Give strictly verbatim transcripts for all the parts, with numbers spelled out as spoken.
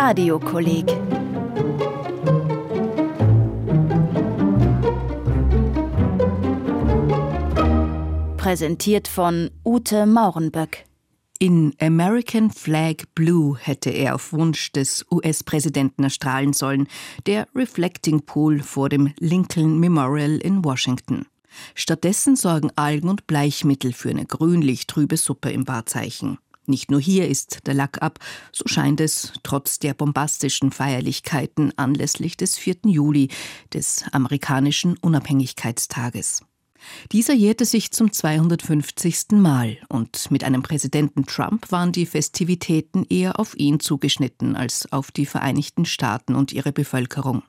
Radiokolleg. Präsentiert von Ute Maurenböck. In American Flag Blue hätte er auf Wunsch des U S-Präsidenten erstrahlen sollen, der Reflecting Pool vor dem Lincoln Memorial in Washington. Stattdessen sorgen Algen und Bleichmittel für eine grünlich-trübe Suppe im Wahrzeichen. Nicht nur hier ist der Lack ab, so scheint es, trotz der bombastischen Feierlichkeiten anlässlich des vierten Juli, des amerikanischen Unabhängigkeitstages. Dieser jährte sich zum zweihundertfünfzigsten Mal und mit einem Präsidenten Trump waren die Festivitäten eher auf ihn zugeschnitten als auf die Vereinigten Staaten und ihre Bevölkerung.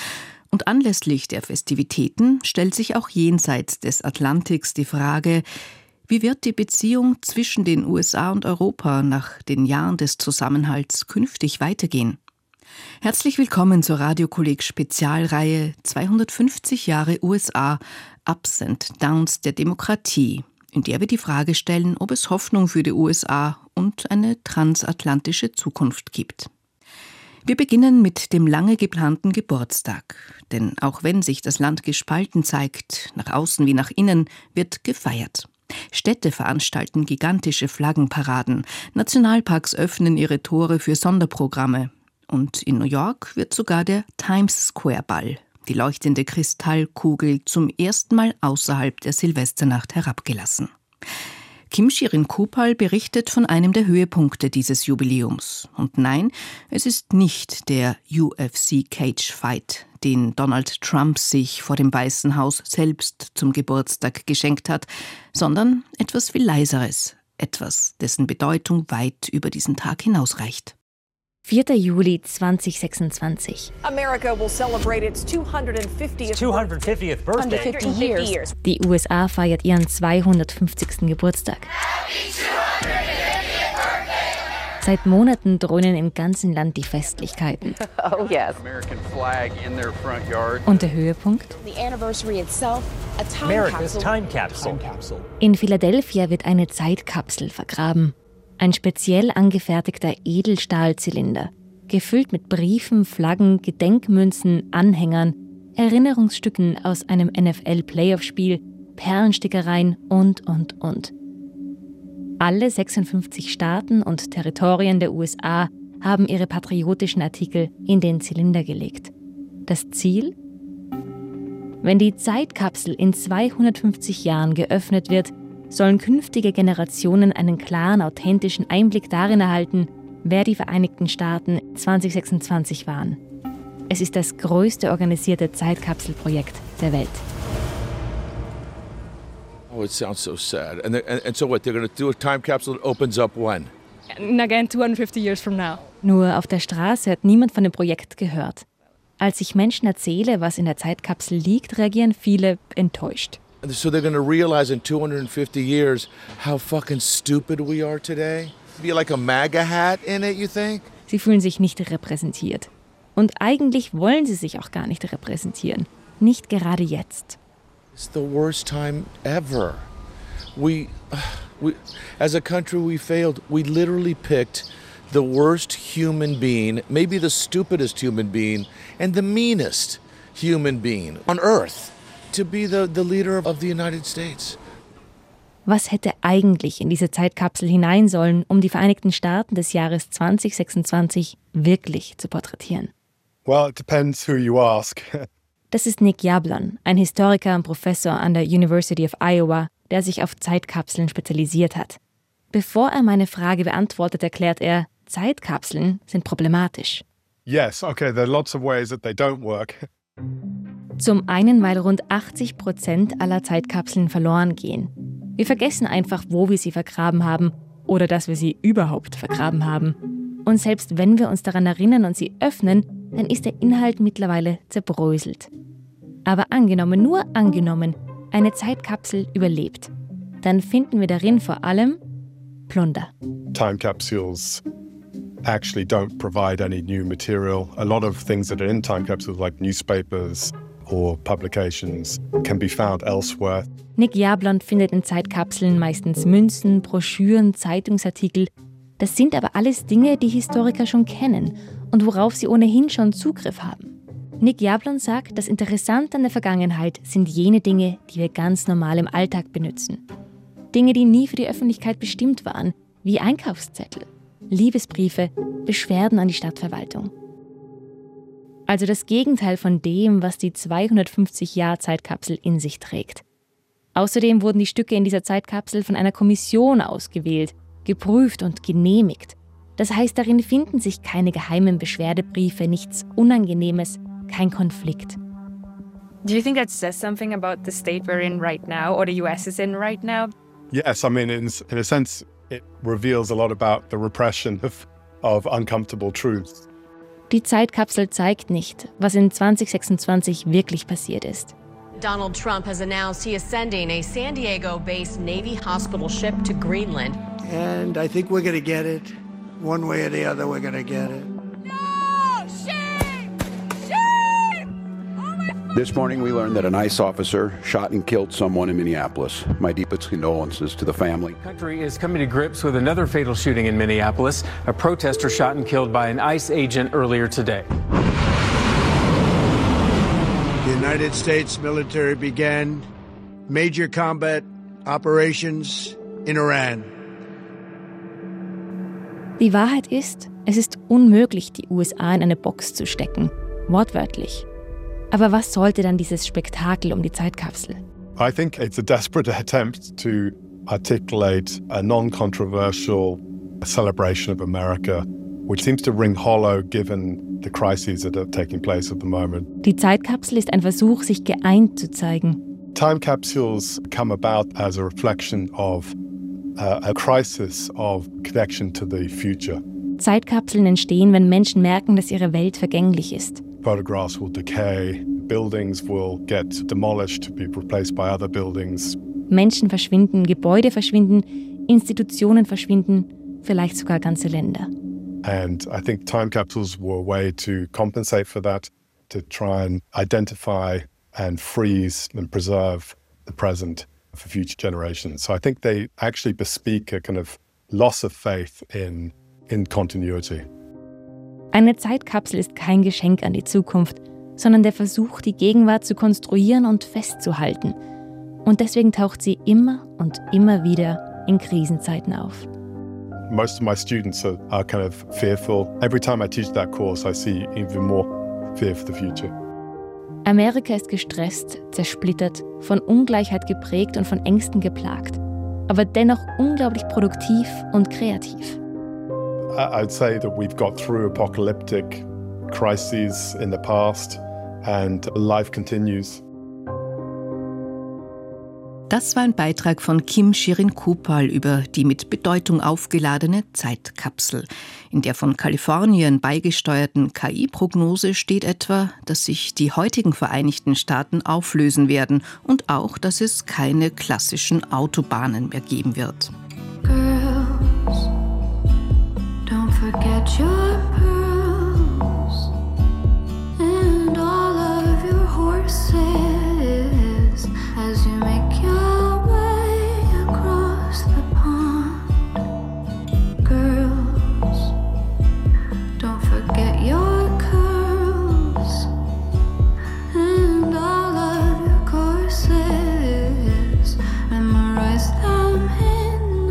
Und anlässlich der Festivitäten stellt sich auch jenseits des Atlantiks die Frage, wie wird die Beziehung zwischen den U S A und Europa nach den Jahren des Zusammenhalts künftig weitergehen? Herzlich willkommen zur Radiokolleg-Spezialreihe zweihundertfünfzig Jahre U S A, Ups and Downs der Demokratie, in der wir die Frage stellen, ob es Hoffnung für die U S A und eine transatlantische Zukunft gibt. Wir beginnen mit dem lange geplanten Geburtstag. Denn auch wenn sich das Land gespalten zeigt, nach außen wie nach innen, wird gefeiert. Städte veranstalten gigantische Flaggenparaden, Nationalparks öffnen ihre Tore für Sonderprogramme. Und in New York wird sogar der Times Square Ball, die leuchtende Kristallkugel, zum ersten Mal außerhalb der Silvesternacht herabgelassen. Kim Shirin-Kupal berichtet von einem der Höhepunkte dieses Jubiläums. Und nein, es ist nicht der U F C Cage Fight, den Donald Trump sich vor dem Weißen Haus selbst zum Geburtstag geschenkt hat, sondern etwas viel Leiseres, etwas, dessen Bedeutung weit über diesen Tag hinausreicht. vierter Juli zweitausendsechsundzwanzig. America will celebrate its two hundred fiftieth birthday. Die U S A feiert ihren zweihundertfünfzigsten Geburtstag. Seit Monaten dröhnen im ganzen Land die Festlichkeiten. Oh yes. Und der Höhepunkt? The anniversary itself, a time America's capsule. time capsule. In Philadelphia wird eine Zeitkapsel vergraben. Ein speziell angefertigter Edelstahlzylinder, gefüllt mit Briefen, Flaggen, Gedenkmünzen, Anhängern, Erinnerungsstücken aus einem N F L-Playoff-Spiel, Perlenstickereien und, und, und. Alle sechsundfünfzig Staaten und Territorien der U S A haben ihre patriotischen Artikel in den Zylinder gelegt. Das Ziel? Wenn die Zeitkapsel in zweihundertfünfzig Jahren geöffnet wird, sollen künftige Generationen einen klaren, authentischen Einblick darin erhalten, wer die Vereinigten Staaten zweitausendsechsundzwanzig waren. Es ist das größte organisierte Zeitkapselprojekt der Welt. Oh, it sounds so sad. And, and, and so what, they're going to do a time capsule that opens up when? And again, two hundred fifty years from now. Nur auf der Straße hat niemand von dem Projekt gehört. Als ich Menschen erzähle, was in der Zeitkapsel liegt, reagieren viele enttäuscht. So they're going to realize in two hundred fifty years how fucking stupid we are today? Be like a MAGA hat in it, you think? Sie fühlen sich nicht repräsentiert. Und eigentlich wollen sie sich auch gar nicht repräsentieren. Nicht gerade jetzt. It's the worst time ever. We, we, as a country, we failed. We literally picked the worst human being, maybe the stupidest human being, and the meanest human being on earth to be the, the leader of the United States. Was hätte eigentlich in diese Zeitkapsel hinein sollen, um die Vereinigten Staaten des Jahres zweitausendsechsundzwanzig wirklich zu porträtieren? Well, it depends who you ask. Das ist Nick Yablon, ein Historiker und Professor an der University of Iowa, der sich auf Zeitkapseln spezialisiert hat. Bevor er meine Frage beantwortet, erklärt er, Zeitkapseln sind problematisch. Yes, okay, there are lots of ways that they don't work. Zum einen, weil rund achtzig Prozent aller Zeitkapseln verloren gehen. Wir vergessen einfach, wo wir sie vergraben haben oder dass wir sie überhaupt vergraben haben. Und selbst wenn wir uns daran erinnern und sie öffnen, dann ist der Inhalt mittlerweile zerbröselt. Aber angenommen, nur angenommen, eine Zeitkapsel überlebt, dann finden wir darin vor allem Plunder. Time capsules actually don't provide any new material. A lot of things that are in time capsules, like newspapers or publications, can be found elsewhere. Nick Yablon findet in Zeitkapseln meistens Münzen, Broschüren, Zeitungsartikel. Das sind aber alles Dinge, die Historiker schon kennen und worauf sie ohnehin schon Zugriff haben. Nick Jablon sagt, das Interessante an der Vergangenheit sind jene Dinge, die wir ganz normal im Alltag benutzen. Dinge, die nie für die Öffentlichkeit bestimmt waren, wie Einkaufszettel, Liebesbriefe, Beschwerden an die Stadtverwaltung. Also das Gegenteil von dem, was die zweihundertfünfzig-Jahr-Zeitkapsel in sich trägt. Außerdem wurden die Stücke in dieser Zeitkapsel von einer Kommission ausgewählt, geprüft und genehmigt. Das heißt, darin finden sich keine geheimen Beschwerdebriefe, nichts Unangenehmes, kein Konflikt. Do you think that says something about the state we're in right now, or the U S is in right now? Yes, I mean, in, in a sense, it reveals a lot about the repression of, of uncomfortable truths. Die Zeitkapsel zeigt nicht, was in zwanzig sechsundzwanzig wirklich passiert ist. Donald Trump has announced he is sending a San Diego-based Navy hospital ship to Greenland. And I think we're going to get it. One way or the other, we're going to get it. No! Shame! Shame! Oh my God! This morning we learned that an ICE officer shot and killed someone in Minneapolis. My deepest condolences to the family. The country is coming to grips with another fatal shooting in Minneapolis. A protester shot and killed by an ICE agent earlier today. The United States military began major combat operations in Iran. Die Wahrheit ist, es ist unmöglich, die U S A in eine Box zu stecken. Wortwörtlich. Aber was sollte dann dieses Spektakel um die Zeitkapsel? I think it's a desperate attempt to articulate a non-controversial celebration of America, which seems to ring hollow given the crises that are taking place at the moment. Die Zeitkapsel ist ein Versuch, sich geeint zu zeigen. Time capsules come about as a reflection of uh, a crisis of connection to the future. Zeitkapseln entstehen, wenn Menschen merken, dass ihre Welt vergänglich ist. Photographs will decay, buildings will get demolished to be replaced by other buildings. Menschen verschwinden, Gebäude verschwinden, Institutionen verschwinden, vielleicht sogar ganze Länder. And I think time capsules were a way to compensate for that, to try and identify and freeze and preserve the present for future generations. So I think they actually bespeak a kind of loss of faith in, in continuity. Eine Zeitkapsel ist kein Geschenk an die Zukunft, sondern der Versuch, die Gegenwart zu konstruieren und festzuhalten. Und deswegen taucht sie immer und immer wieder in Krisenzeiten auf. Most of my students are, are kind of fearful. Every time I teach that course, I see even more fear for the future. Amerika ist gestresst, zersplittert, von Ungleichheit geprägt und von Ängsten geplagt, aber dennoch unglaublich produktiv und kreativ. I'd say that we've got through apocalyptic crises in the past and life continues. Das war ein Beitrag von Kim Shirin-Kupal über die mit Bedeutung aufgeladene Zeitkapsel. In der von Kalifornien beigesteuerten K I-Prognose steht etwa, dass sich die heutigen Vereinigten Staaten auflösen werden und auch, dass es keine klassischen Autobahnen mehr geben wird. Girls, don't forget your pearls and all of your horses as you make your way across the pond. Girls, don't forget your curls and all of your courses. Memorize them in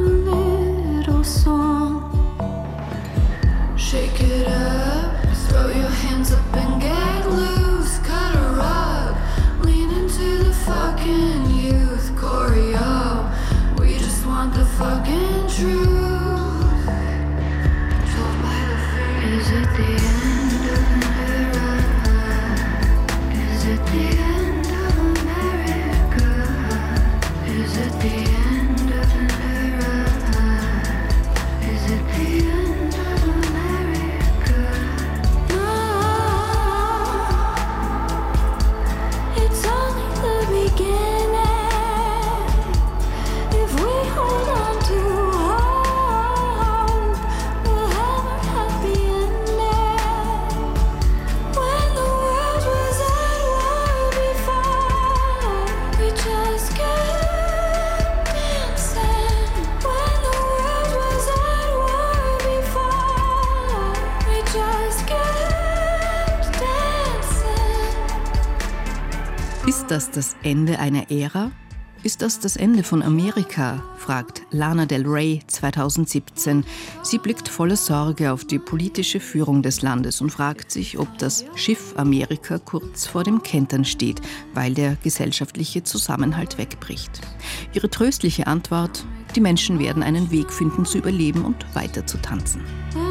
das das Ende einer Ära? Ist das das Ende von Amerika? Fragt Lana Del Rey zweitausendsiebzehn. Sie blickt voller Sorge auf die politische Führung des Landes und fragt sich, ob das Schiff Amerika kurz vor dem Kentern steht, weil der gesellschaftliche Zusammenhalt wegbricht. Ihre tröstliche Antwort: Die Menschen werden einen Weg finden, zu überleben und weiter zu tanzen.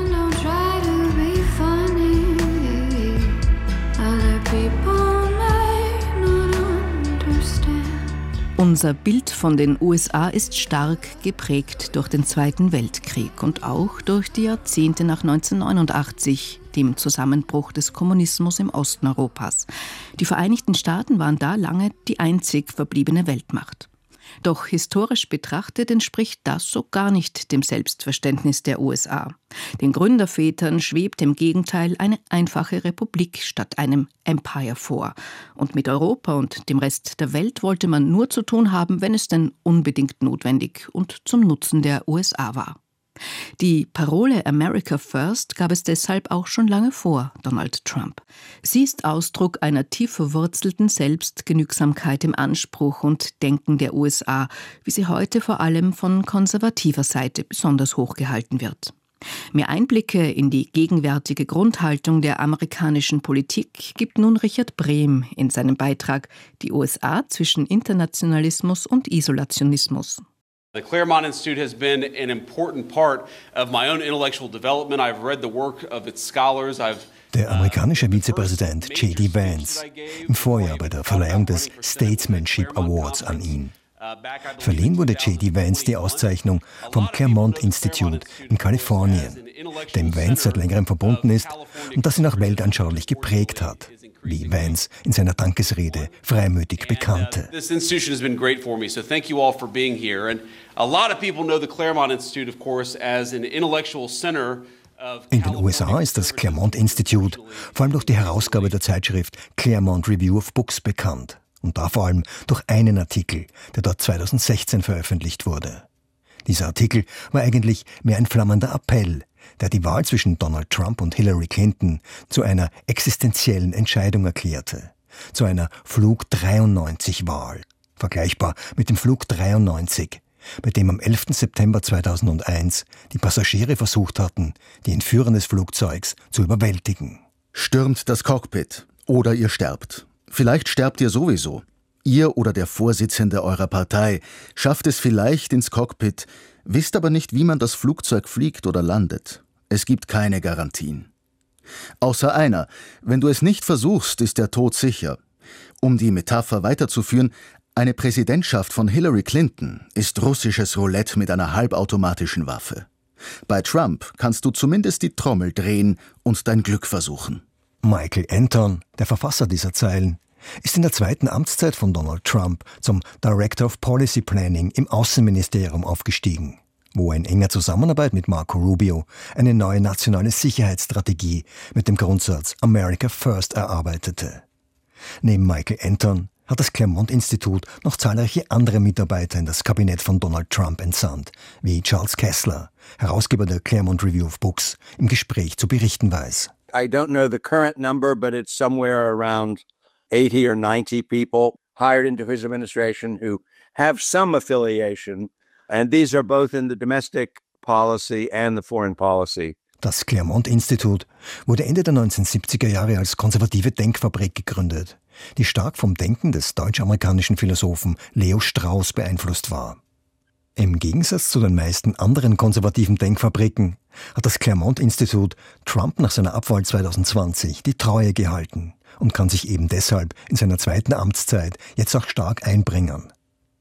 Unser Bild von den U S A ist stark geprägt durch den Zweiten Weltkrieg und auch durch die Jahrzehnte nach neunzehnhundertneunundachtzig, dem Zusammenbruch des Kommunismus im Osten Europas. Die Vereinigten Staaten waren da lange die einzig verbliebene Weltmacht. Doch historisch betrachtet entspricht das so gar nicht dem Selbstverständnis der U S A. Den Gründervätern schwebt im Gegenteil eine einfache Republik statt einem Empire vor. Und mit Europa und dem Rest der Welt wollte man nur zu tun haben, wenn es denn unbedingt notwendig und zum Nutzen der U S A war. Die Parole America First gab es deshalb auch schon lange vor Donald Trump. Sie ist Ausdruck einer tief verwurzelten Selbstgenügsamkeit im Anspruch und Denken der U S A, wie sie heute vor allem von konservativer Seite besonders hochgehalten wird. Mehr Einblicke in die gegenwärtige Grundhaltung der amerikanischen Politik gibt nun Richard Brehm in seinem Beitrag Die U S A zwischen Internationalismus und Isolationismus. The Claremont Institute has been an important part of my own intellectual development. I've read the work of its scholars. I've Der amerikanische Vizepräsident J D Vance im Vorjahr bei der Verleihung des Statesmanship Awards an ihn. Verliehen wurde J D Vance die Auszeichnung vom Claremont Institute in Kalifornien, dem Vance seit längerem verbunden ist und das ihn auch weltanschaulich geprägt hat, wie Vance in seiner Dankesrede freimütig bekannte. This institution has been great for me, so thank you all for being here. And a lot of people know the Claremont Institute, of course, as an intellectual center. In den U S A ist das Claremont Institute vor allem durch die Herausgabe der Zeitschrift Claremont Review of Books bekannt. Und da vor allem durch einen Artikel, der dort zweitausendsechzehn veröffentlicht wurde. Dieser Artikel war eigentlich mehr ein flammender Appell, der die Wahl zwischen Donald Trump und Hillary Clinton zu einer existenziellen Entscheidung erklärte. Zu einer Flug dreiundneunzig-Wahl. Vergleichbar mit dem Flug dreiundneunzig, bei dem am elften September zweitausendeins die Passagiere versucht hatten, die Entführer des Flugzeugs zu überwältigen. Stürmt das Cockpit oder ihr sterbt. Vielleicht sterbt ihr sowieso. Ihr oder der Vorsitzende eurer Partei schafft es vielleicht ins Cockpit, wisst aber nicht, wie man das Flugzeug fliegt oder landet. Es gibt keine Garantien. Außer einer: Wenn du es nicht versuchst, ist der Tod sicher. Um die Metapher weiterzuführen, eine Präsidentschaft von Hillary Clinton ist russisches Roulette mit einer halbautomatischen Waffe. Bei Trump kannst du zumindest die Trommel drehen und dein Glück versuchen. Michael Anton, der Verfasser dieser Zeilen, ist in der zweiten Amtszeit von Donald Trump zum Director of Policy Planning im Außenministerium aufgestiegen, wo er in enger Zusammenarbeit mit Marco Rubio eine neue nationale Sicherheitsstrategie mit dem Grundsatz America First erarbeitete. Neben Michael Anton hat das Claremont-Institut noch zahlreiche andere Mitarbeiter in das Kabinett von Donald Trump entsandt, wie Charles Kessler, Herausgeber der Claremont Review of Books, im Gespräch zu berichten weiß. I don't know the current number, but it's somewhere around eighty or ninety people hired into his administration who have some affiliation, and these are both in the domestic policy and the foreign policy. Das Claremont-Institut wurde Ende der neunzehnhundertsiebziger Jahre als konservative Denkfabrik gegründet, die stark vom Denken des deutsch-amerikanischen Philosophen Leo Strauss beeinflusst war. Im Gegensatz zu den meisten anderen konservativen Denkfabriken hat das Claremont-Institut Trump nach seiner Abwahl zweitausendzwanzig die Treue gehalten und kann sich eben deshalb in seiner zweiten Amtszeit jetzt auch stark einbringen.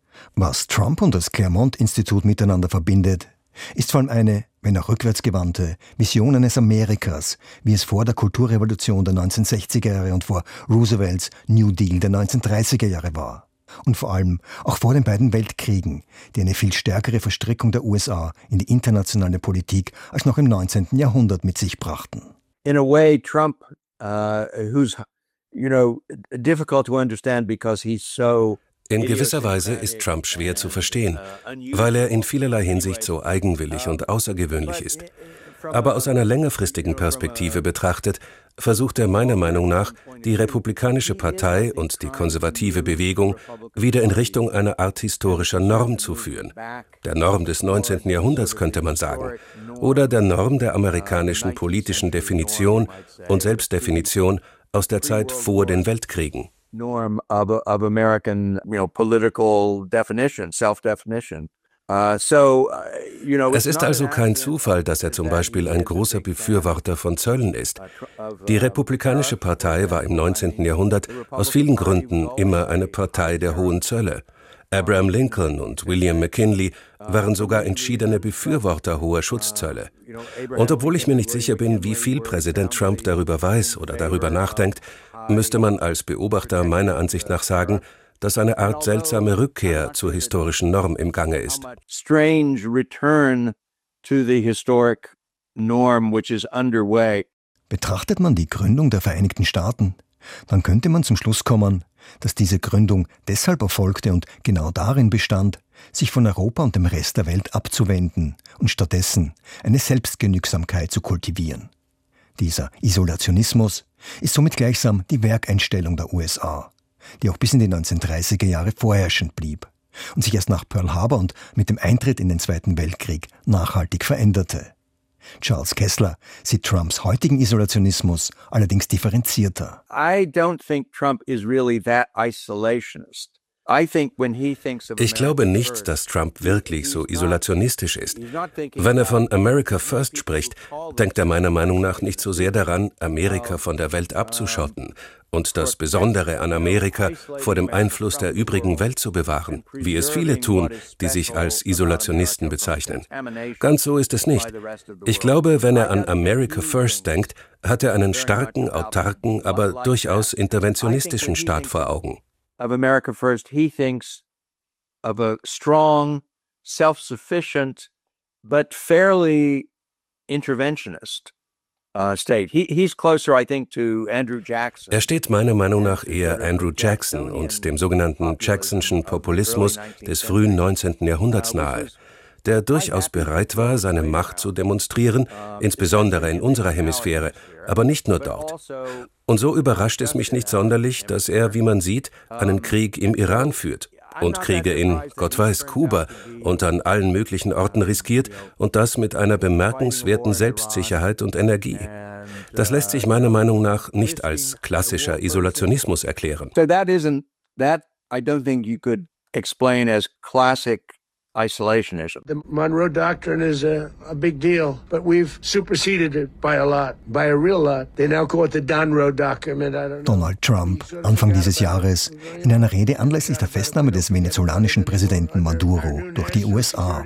Was Trump und das Claremont-Institut miteinander verbindet, ist vor allem eine, wenn auch rückwärtsgewandte, Vision eines Amerikas, wie es vor der Kulturrevolution der neunzehnhundertsechziger Jahre und vor Roosevelts New Deal der neunzehnhundertdreißiger Jahre war. Und vor allem auch vor den beiden Weltkriegen, die eine viel stärkere Verstrickung der U S A in die internationale Politik als noch im neunzehnten Jahrhundert mit sich brachten. In a way, Trump, uh, who's, you know, difficult to understand because he's so In gewisser Weise ist Trump schwer zu verstehen, weil er in vielerlei Hinsicht so eigenwillig und außergewöhnlich ist. Aber aus einer längerfristigen Perspektive betrachtet, versucht er meiner Meinung nach, die Republikanische Partei und die konservative Bewegung wieder in Richtung einer Art historischer Norm zu führen. Der Norm des neunzehnten Jahrhunderts könnte man sagen. Oder der Norm der amerikanischen politischen Definition und Selbstdefinition aus der Zeit vor den Weltkriegen. Norm of, of American, you know, political definition, self-definition. Uh, so, uh, you know, es ist also kein Zufall, dass er zum Beispiel ein großer Befürworter von Zöllen ist. Die Republikanische Partei war im neunzehnten Jahrhundert aus vielen Gründen immer eine Partei der hohen Zölle. Abraham Lincoln und William McKinley waren sogar entschiedene Befürworter hoher Schutzzölle. Und obwohl ich mir nicht sicher bin, wie viel Präsident Trump darüber weiß oder darüber nachdenkt, müsste man als Beobachter meiner Ansicht nach sagen, dass eine Art seltsame Rückkehr zur historischen Norm im Gange ist. Strange return to the historic norm which is underway. Betrachtet man die Gründung der Vereinigten Staaten, dann könnte man zum Schluss kommen, dass diese Gründung deshalb erfolgte und genau darin bestand, sich von Europa und dem Rest der Welt abzuwenden und stattdessen eine Selbstgenügsamkeit zu kultivieren. Dieser Isolationismus ist somit gleichsam die Werkeinstellung der U S A, die auch bis in die neunzehnhundertdreißiger Jahre vorherrschend blieb und sich erst nach Pearl Harbor und mit dem Eintritt in den Zweiten Weltkrieg nachhaltig veränderte. Charles Kessler sieht Trumps heutigen Isolationismus allerdings differenzierter. I don't think Trump is really that isolationist. Ich glaube nicht, dass Trump wirklich so isolationistisch ist. Wenn er von America First spricht, denkt er meiner Meinung nach nicht so sehr daran, Amerika von der Welt abzuschotten und das Besondere an Amerika vor dem Einfluss der übrigen Welt zu bewahren, wie es viele tun, die sich als Isolationisten bezeichnen. Ganz so ist es nicht. Ich glaube, wenn er an America First denkt, hat er einen starken, autarken, aber durchaus interventionistischen Staat vor Augen. Of America First, he thinks of a strong, self-sufficient, but fairly interventionist uh, state. He, he's closer, I think, to Andrew Jackson. Er steht meiner Meinung nach eher Andrew Jackson und dem sogenannten Jacksonschen Populismus des frühen neunzehnten Jahrhunderts nahe, der durchaus bereit war, seine Macht zu demonstrieren, insbesondere in unserer Hemisphäre, aber nicht nur dort. Und so überrascht es mich nicht sonderlich, dass er, wie man sieht, einen Krieg im Iran führt und Kriege in, Gott weiß, Kuba und an allen möglichen Orten riskiert und das mit einer bemerkenswerten Selbstsicherheit und Energie. Das lässt sich meiner Meinung nach nicht als klassischer Isolationismus erklären. So that isn't, that I don't think you could explain as classic isolationism. The Monroe Doctrine is a, a big deal, but we've superseded it by a lot, by a real lot. They now call it the Donroe Document. I don't know. Donald Trump, Anfang dieses Jahres, in einer Rede anlässlich der Festnahme des venezolanischen Präsidenten Maduro durch die U S A.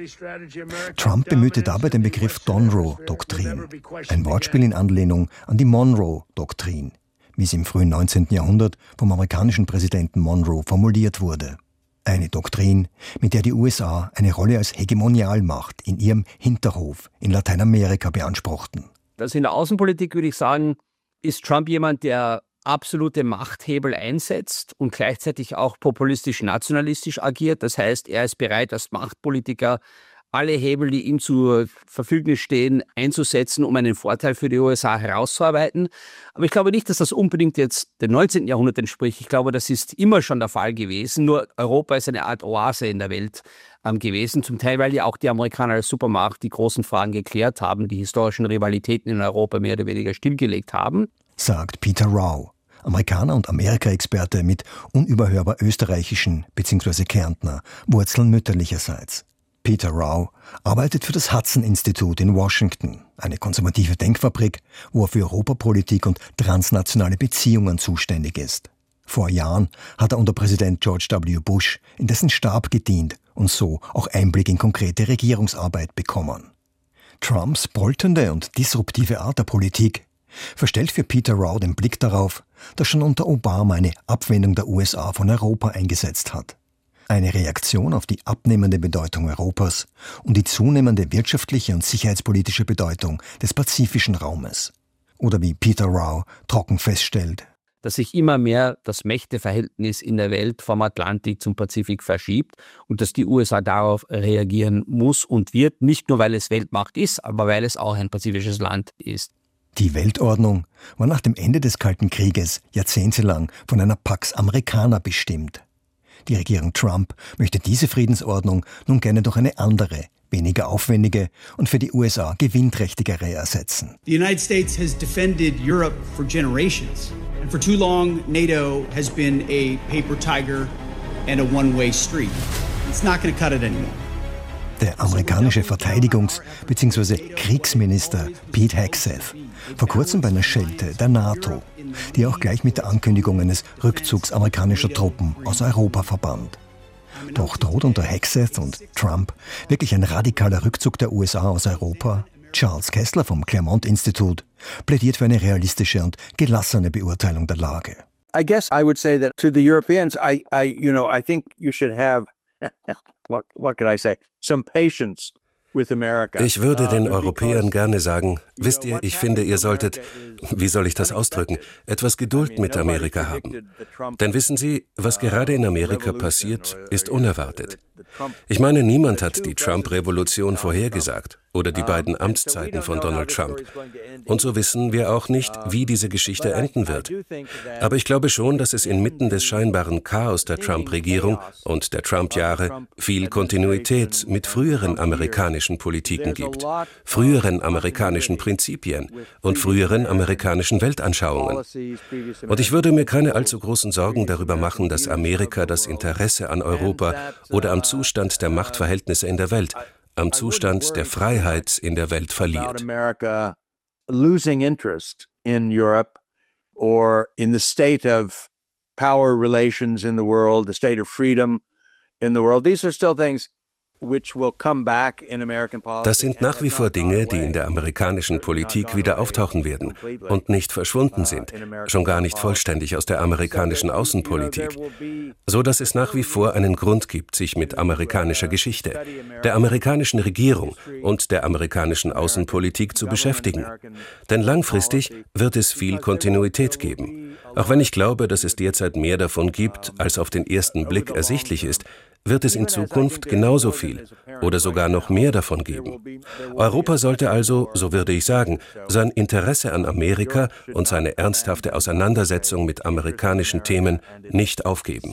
Trump bemühte dabei den Begriff Donroe-Doktrin, ein Wortspiel in Anlehnung an die Monroe-Doktrin, wie sie im frühen neunzehnten Jahrhundert vom amerikanischen Präsidenten Monroe formuliert wurde. Eine Doktrin, mit der die U S A eine Rolle als Hegemonialmacht in ihrem Hinterhof in Lateinamerika beanspruchten. Also in der Außenpolitik würde ich sagen, ist Trump jemand, der absolute Machthebel einsetzt und gleichzeitig auch populistisch-nationalistisch agiert. Das heißt, er ist bereit, als Machtpolitiker alle Hebel, die ihm zur Verfügung stehen, einzusetzen, um einen Vorteil für die U S A herauszuarbeiten. Aber ich glaube nicht, dass das unbedingt jetzt dem neunzehnten Jahrhundert entspricht. Ich glaube, das ist immer schon der Fall gewesen. Nur Europa ist eine Art Oase in der Welt ähm, gewesen. Zum Teil, weil ja auch die Amerikaner als Supermacht die großen Fragen geklärt haben, die historischen Rivalitäten in Europa mehr oder weniger stillgelegt haben. Sagt Peter Rau, Amerikaner und Amerika-Experte mit unüberhörbar österreichischen bzw. Kärntner Wurzeln mütterlicherseits. Peter Rau arbeitet für das Hudson-Institut in Washington, eine konservative Denkfabrik, wo er für Europapolitik und transnationale Beziehungen zuständig ist. Vor Jahren hat er unter Präsident George W. Bush in dessen Stab gedient und so auch Einblick in konkrete Regierungsarbeit bekommen. Trumps polternde und disruptive Art der Politik verstellt für Peter Rau den Blick darauf, dass schon unter Obama eine Abwendung der U S A von Europa eingesetzt hat. Eine Reaktion auf die abnehmende Bedeutung Europas und die zunehmende wirtschaftliche und sicherheitspolitische Bedeutung des pazifischen Raumes. Oder wie Peter Rau trocken feststellt: dass sich immer mehr das Mächteverhältnis in der Welt vom Atlantik zum Pazifik verschiebt und dass die U S A darauf reagieren muss und wird, nicht nur weil es Weltmacht ist, aber weil es auch ein pazifisches Land ist. Die Weltordnung war nach dem Ende des Kalten Krieges jahrzehntelang von einer Pax Americana bestimmt. Die Regierung Trump möchte diese Friedensordnung nun gerne durch eine andere, weniger aufwendige und für die U S A gewinnträchtigere ersetzen. The United States has defended Europe for generations. And for too long, NATO has been a paper tiger and a one-way street. It's not going to cut it anymore. Der amerikanische Verteidigungs- bzw. Kriegsminister Pete Hegseth, vor kurzem bei einer Schelte der NATO, die auch gleich mit der Ankündigung eines Rückzugs amerikanischer Truppen aus Europa verband. Doch droht unter Hegseth und Trump wirklich ein radikaler Rückzug der U S A aus Europa? Charles Kessler vom Claremont-Institut plädiert für eine realistische und gelassene Beurteilung der Lage. I guess I would say that to the Europeans, I, I, you know, I think you should have, what, what could I say, some patience with America. Ich würde den Europäern gerne sagen, wisst ihr, ich finde, ihr solltet, wie soll ich das ausdrücken, etwas Geduld mit Amerika haben. Denn wissen Sie, was gerade in Amerika passiert, ist unerwartet. Ich meine, niemand hat die Trump-Revolution vorhergesagt oder die beiden Amtszeiten von Donald Trump. Und so wissen wir auch nicht, wie diese Geschichte enden wird. Aber ich glaube schon, dass es inmitten des scheinbaren Chaos der Trump-Regierung und der Trump-Jahre viel Kontinuität mit früheren amerikanischen Politiken gibt, früheren amerikanischen Prinzipien und früheren amerikanischen Weltanschauungen. Und ich würde mir keine allzu großen Sorgen darüber machen, dass Amerika das Interesse an Europa oder am Zustand der Machtverhältnisse in der Welt, am Zustand der Freiheit in der Welt verliert. America losing interest in Europe or in the state of power relations in the world, the state of freedom in the world. These are still things which will come back in American policy. Das sind nach wie vor Dinge, die in der amerikanischen Politik wieder auftauchen werden und nicht verschwunden sind, schon gar nicht vollständig aus der amerikanischen Außenpolitik, so dass es nach wie vor einen Grund gibt, sich mit amerikanischer Geschichte, der amerikanischen Regierung und der amerikanischen Außenpolitik zu beschäftigen. Denn langfristig wird es viel Kontinuität geben. Auch wenn ich glaube, dass es derzeit mehr davon gibt, als auf den ersten Blick ersichtlich ist, wird es in Zukunft genauso viel oder sogar noch mehr davon geben. Europa sollte also, so würde ich sagen, sein Interesse an Amerika und seine ernsthafte Auseinandersetzung mit amerikanischen Themen nicht aufgeben.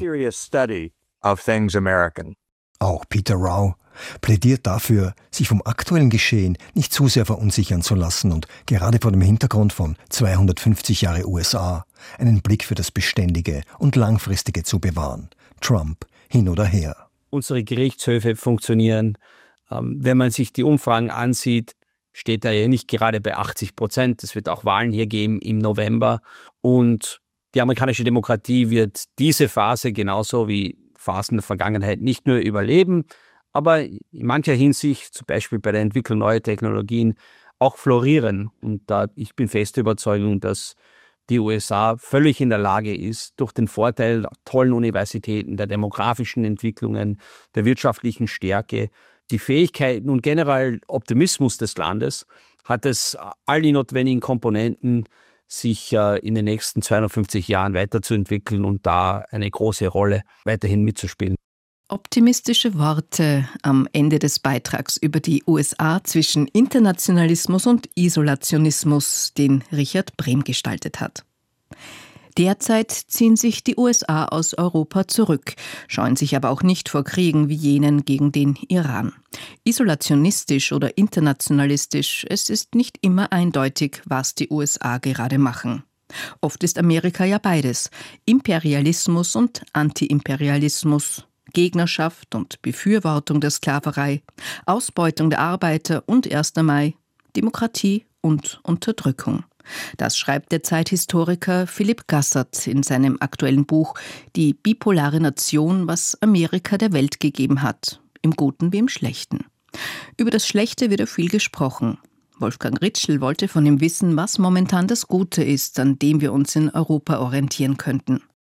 Auch Peter Rao plädiert dafür, sich vom aktuellen Geschehen nicht zu sehr verunsichern zu lassen und gerade vor dem Hintergrund von zweihundertfünfzig Jahre U S A einen Blick für das Beständige und Langfristige zu bewahren. Trump hin oder her. Unsere Gerichtshöfe funktionieren. Wenn man sich die Umfragen ansieht, steht er ja nicht gerade bei achtzig Prozent. Es wird auch Wahlen hier geben im November. Und die amerikanische Demokratie wird diese Phase genauso wie Phasen der Vergangenheit nicht nur überleben, aber in mancher Hinsicht, zum Beispiel bei der Entwicklung neuer Technologien, auch florieren. Und da ich bin fester Überzeugung, dass die U S A völlig in der Lage ist, durch den Vorteil der tollen Universitäten, der demografischen Entwicklungen, der wirtschaftlichen Stärke, die Fähigkeiten und generell Optimismus des Landes, hat es all die notwendigen Komponenten, sich äh, in den nächsten zweihundertfünfzig Jahren weiterzuentwickeln und da eine große Rolle weiterhin mitzuspielen. Optimistische Worte am Ende des Beitrags über die U S A zwischen Internationalismus und Isolationismus, den Richard Brehm gestaltet hat. Derzeit ziehen sich die U S A aus Europa zurück, scheuen sich aber auch nicht vor Kriegen wie jenen gegen den Iran. Isolationistisch oder internationalistisch, es ist nicht immer eindeutig, was die U S A gerade machen. Oft ist Amerika ja beides, Imperialismus und Antiimperialismus, Gegnerschaft und Befürwortung der Sklaverei, Ausbeutung der Arbeiter und erster Mai, Demokratie und Unterdrückung. Das schreibt der Zeithistoriker Philipp Gassert in seinem aktuellen Buch »Die bipolare Nation, was Amerika der Welt gegeben hat, im Guten wie im Schlechten«. Über das Schlechte wird viel gesprochen. Wolfgang Ritschl wollte von ihm wissen, was momentan das Gute ist, an dem wir uns in Europa orientieren könnten.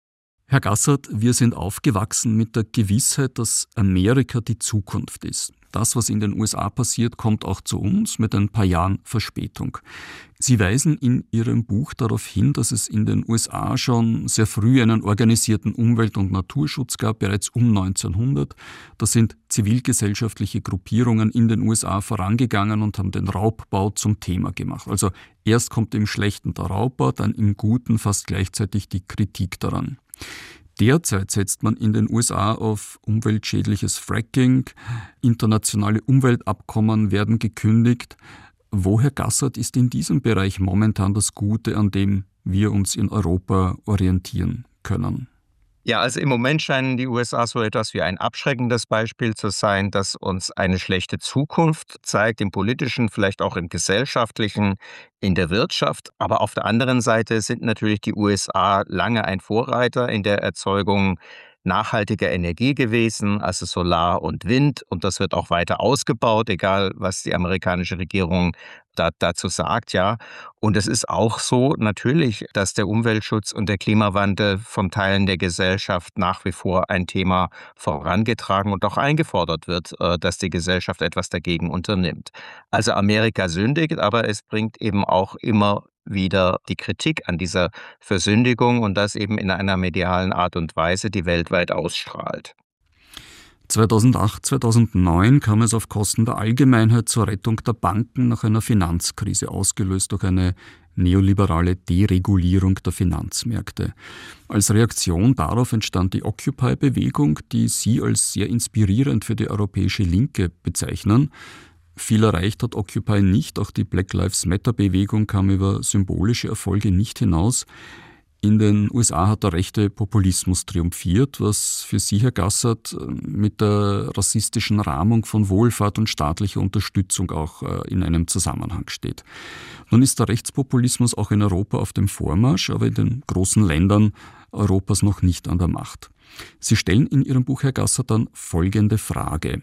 Herr Gassert, wir sind aufgewachsen mit der Gewissheit, dass Amerika die Zukunft ist. Das, was in den U S A passiert, kommt auch zu uns mit ein paar Jahren Verspätung. Sie weisen in Ihrem Buch darauf hin, dass es in den U S A schon sehr früh einen organisierten Umwelt- und Naturschutz gab, bereits um neunzehnhundert. Da sind zivilgesellschaftliche Gruppierungen in den U S A vorangegangen und haben den Raubbau zum Thema gemacht. Also erst kommt im Schlechten der Raubbau, dann im Guten fast gleichzeitig die Kritik daran. Derzeit setzt man in den U S A auf umweltschädliches Fracking, internationale Umweltabkommen werden gekündigt. Wo, Herr Gassert, ist in diesem Bereich momentan das Gute, an dem wir uns in Europa orientieren können? Ja, also im Moment scheinen die U S A so etwas wie ein abschreckendes Beispiel zu sein, das uns eine schlechte Zukunft zeigt, im politischen, vielleicht auch im gesellschaftlichen, in der Wirtschaft. Aber auf der anderen Seite sind natürlich die U S A lange ein Vorreiter in der Erzeugung nachhaltiger Energie gewesen, also Solar und Wind. Und das wird auch weiter ausgebaut, egal was die amerikanische Regierung da, dazu sagt, ja. Und es ist auch so natürlich, dass der Umweltschutz und der Klimawandel von Teilen der Gesellschaft nach wie vor ein Thema vorangetragen und auch eingefordert wird, dass die Gesellschaft etwas dagegen unternimmt. Also Amerika sündigt, aber es bringt eben auch immer wieder die Kritik an dieser Versündigung und das eben in einer medialen Art und Weise, die weltweit ausstrahlt. zweitausendacht, zweitausendneun kam es auf Kosten der Allgemeinheit zur Rettung der Banken nach einer Finanzkrise, ausgelöst durch eine neoliberale Deregulierung der Finanzmärkte. Als Reaktion darauf entstand die Occupy-Bewegung, die Sie als sehr inspirierend für die europäische Linke bezeichnen. Viel erreicht hat Occupy nicht, auch die Black Lives Matter-Bewegung kam über symbolische Erfolge nicht hinaus. In den U S A hat der rechte Populismus triumphiert, was für Sie, Herr Gassert, mit der rassistischen Rahmung von Wohlfahrt und staatlicher Unterstützung auch in einem Zusammenhang steht. Nun ist der Rechtspopulismus auch in Europa auf dem Vormarsch, aber in den großen Ländern Europas noch nicht an der Macht. Sie stellen in Ihrem Buch, Herr Gassert, dann folgende Frage.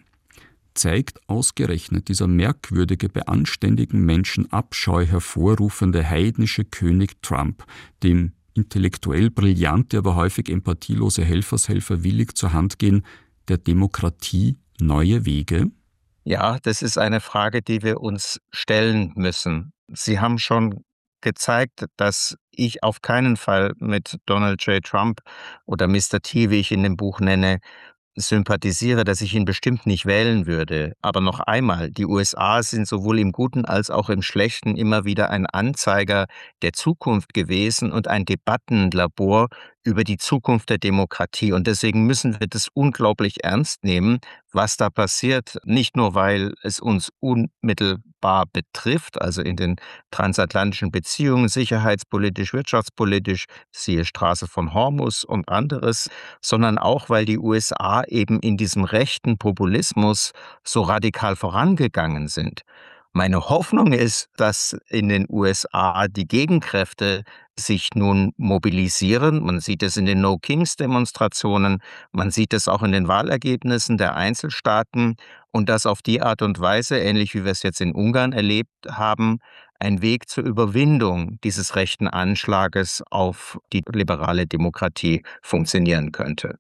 Zeigt ausgerechnet dieser merkwürdige, bei anständigen Menschen Abscheu hervorrufende heidnische König Trump, dem intellektuell brillante, aber häufig empathielose Helfershelfer willig zur Hand gehen, der Demokratie neue Wege? Ja, das ist eine Frage, die wir uns stellen müssen. Sie haben schon gezeigt, dass ich auf keinen Fall mit Donald J. Trump oder Mister T, wie ich in dem Buch nenne, sympathisiere, dass ich ihn bestimmt nicht wählen würde. Aber noch einmal, die U S A sind sowohl im Guten als auch im Schlechten immer wieder ein Anzeiger der Zukunft gewesen und ein Debattenlabor über die Zukunft der Demokratie. Und deswegen müssen wir das unglaublich ernst nehmen, was da passiert. Nicht nur, weil es uns unmittelbar betrifft, also in den transatlantischen Beziehungen, sicherheitspolitisch, wirtschaftspolitisch, siehe Straße von Hormuz und anderes, sondern auch, weil die U S A eben in diesem rechten Populismus so radikal vorangegangen sind. Meine Hoffnung ist, dass in den U S A die Gegenkräfte sich nun mobilisieren. Man sieht es in den No-Kings-Demonstrationen, man sieht es auch in den Wahlergebnissen der Einzelstaaten und dass auf die Art und Weise, ähnlich wie wir es jetzt in Ungarn erlebt haben, ein Weg zur Überwindung dieses rechten Anschlages auf die liberale Demokratie funktionieren könnte.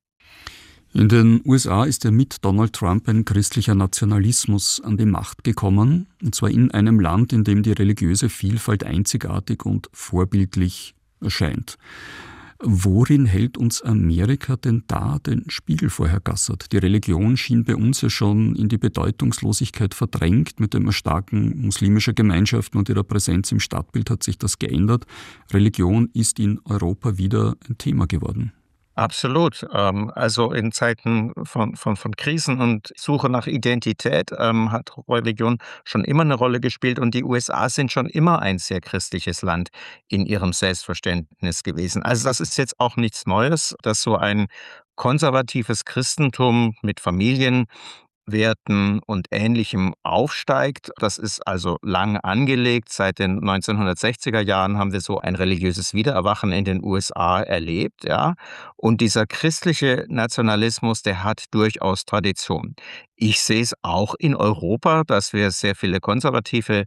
In den U S A ist ja mit Donald Trump ein christlicher Nationalismus an die Macht gekommen, und zwar in einem Land, in dem die religiöse Vielfalt einzigartig und vorbildlich erscheint. Worin hält uns Amerika denn da den Spiegel vor, Herr Gassert? Die Religion schien bei uns ja schon in die Bedeutungslosigkeit verdrängt. Mit dem Erstarken muslimischer Gemeinschaften und ihrer Präsenz im Stadtbild hat sich das geändert. Religion ist in Europa wieder ein Thema geworden. Absolut. Also in Zeiten von, von, von Krisen und Suche nach Identität ähm, hat Religion schon immer eine Rolle gespielt und die U S A sind schon immer ein sehr christliches Land in ihrem Selbstverständnis gewesen. Also das ist jetzt auch nichts Neues, dass so ein konservatives Christentum mit Familien Werten und Ähnlichem aufsteigt. Das ist also lang angelegt. Seit den neunzehnhundertsechziger Jahren haben wir so ein religiöses Wiedererwachen in den U S A erlebt, ja. Und dieser christliche Nationalismus, der hat durchaus Tradition. Ich sehe es auch in Europa, dass wir sehr viele konservative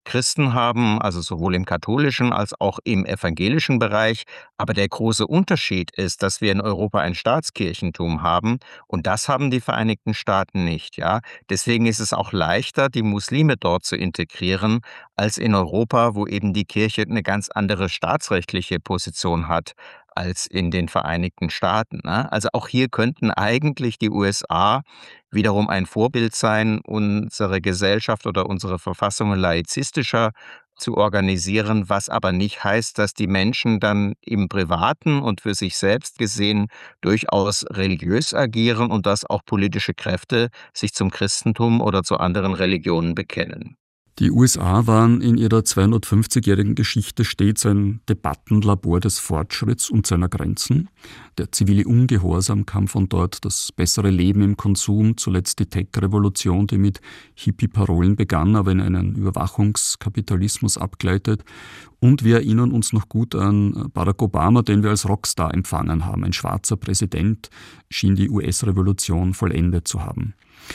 Christen haben, also sowohl im katholischen als auch im evangelischen Bereich. Aber der große Unterschied ist, dass wir in Europa ein Staatskirchentum haben und das haben die Vereinigten Staaten nicht. Ja? Deswegen ist es auch leichter, die Muslime dort zu integrieren, als in Europa, wo eben die Kirche eine ganz andere staatsrechtliche Position hat als in den Vereinigten Staaten. Ne? Also auch hier könnten eigentlich die U S A wiederum ein Vorbild sein, unsere Gesellschaft oder unsere Verfassungen laizistischer zu organisieren, was aber nicht heißt, dass die Menschen dann im Privaten und für sich selbst gesehen durchaus religiös agieren und dass auch politische Kräfte sich zum Christentum oder zu anderen Religionen bekennen. Die U S A waren in ihrer zweihundertfünfzigjährigen Geschichte stets ein Debattenlabor des Fortschritts und seiner Grenzen. Der zivile Ungehorsam kam von dort, das bessere Leben im Konsum, zuletzt die Tech-Revolution, die mit Hippie-Parolen begann, aber in einen Überwachungskapitalismus abgleitet. Und wir erinnern uns noch gut an Barack Obama, den wir als Rockstar empfangen haben. Ein schwarzer Präsident schien die U S-Revolution vollendet zu haben.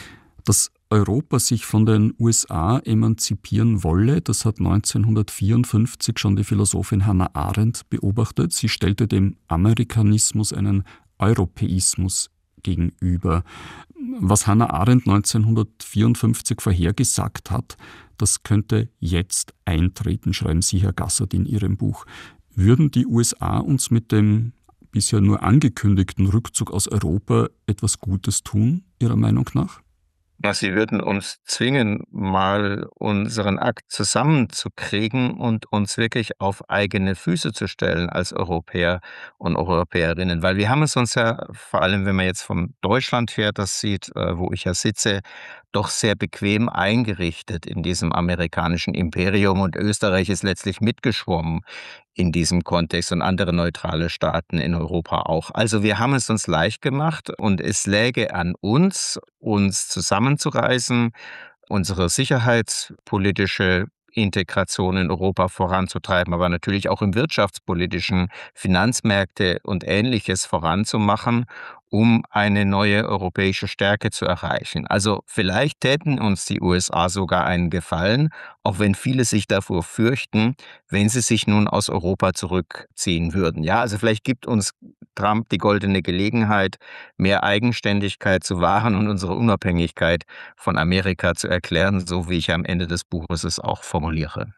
Dass Europa sich von den U S A emanzipieren wolle, das hat neunzehnhundertvierundfünfzig schon die Philosophin Hannah Arendt beobachtet. Sie stellte dem Amerikanismus einen Europäismus gegenüber. Was Hannah Arendt neunzehnhundertvierundfünfzig vorhergesagt hat, das könnte jetzt eintreten, schreiben Sie, Herr Gassert, in Ihrem Buch. Würden die U S A uns mit dem bisher nur angekündigten Rückzug aus Europa etwas Gutes tun, Ihrer Meinung nach? Sie würden uns zwingen, mal unseren Akt zusammenzukriegen und uns wirklich auf eigene Füße zu stellen als Europäer und Europäerinnen. Weil wir haben es uns ja, vor allem wenn man jetzt von Deutschland her das sieht, wo ich ja sitze, doch sehr bequem eingerichtet in diesem amerikanischen Imperium und Österreich ist letztlich mitgeschwommen in diesem Kontext und andere neutrale Staaten in Europa auch. Also wir haben es uns leicht gemacht und es läge an uns, uns zusammenzureißen, unsere sicherheitspolitische Integration in Europa voranzutreiben, aber natürlich auch im wirtschaftspolitischen Finanzmärkte und Ähnliches voranzumachen, um eine neue europäische Stärke zu erreichen. Also vielleicht täten uns die U S A sogar einen Gefallen, auch wenn viele sich davor fürchten, wenn sie sich nun aus Europa zurückziehen würden. Ja, also vielleicht gibt uns Trump die goldene Gelegenheit, mehr Eigenständigkeit zu wahren und unsere Unabhängigkeit von Amerika zu erklären, so wie ich am Ende des Buches es auch formuliere.